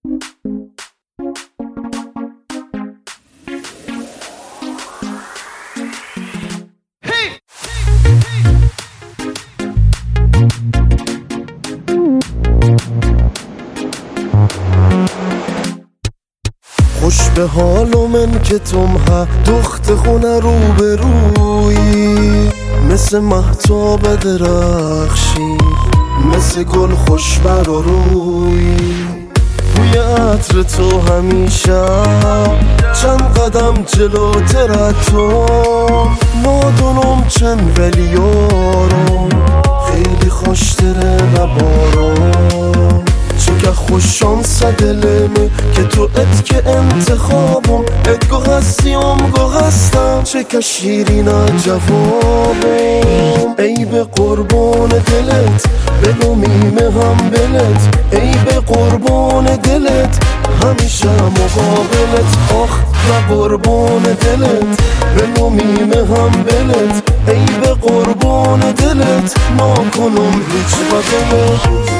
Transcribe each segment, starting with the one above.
خوش به حال من که تم ها دخت خونه رو به روی مثل مهتاب درخشی مثل گل خوش بر و روی بوی عطر تو همیشه چند قدم جلوتر تو نادونم چند ولی یارم خیلی خوشتره نبارم چه خوششانس دلمه که تو ات که انتخابم ات گو هستیم گو هستم چه که شیرین جوابم ای به قربان دلت بگو میمه هم بلت ای به قربان دلت همیشه مقابلت آخ و قربان دلت بگو میمه هم بلت ای به قربان دلت نکنم هیچ بدلت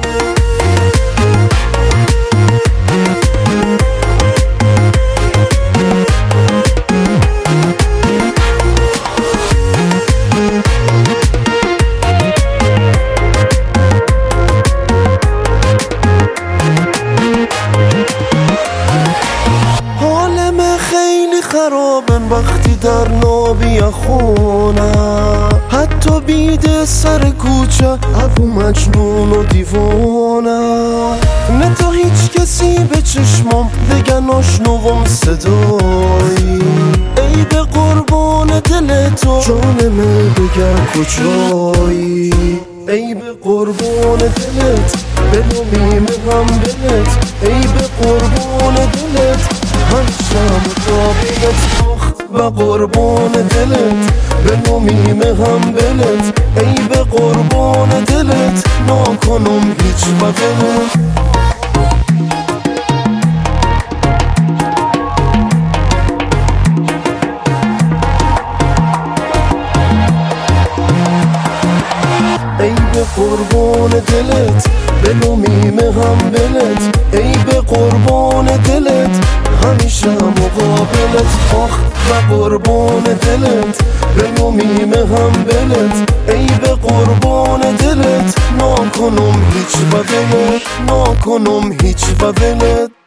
خرابن وقتی در نابی خونه حتی بیده سر کوچه ابو مجنون و دیوانه نه تا هیچ کسی به چشمم دیگه ناشنوم صدایی ای به قربان دل تو جانمه بگر کجایی ای به قربان دلت بلو میمه هم بلت ای به قربان دلت همیشه مقابلت آخ و قربان دلت بلو میمه هم بلت ای به قربان دلت نکنم هیچ بدلت ای به قربان دلت بلو میمه هم بلت ای به قربان دلت همیشه مقابلت آخ و قربان دلت بلو میمه هم بلت ای به قربان دلت نکنم هیچ بدلت نکنم هیچ بدلت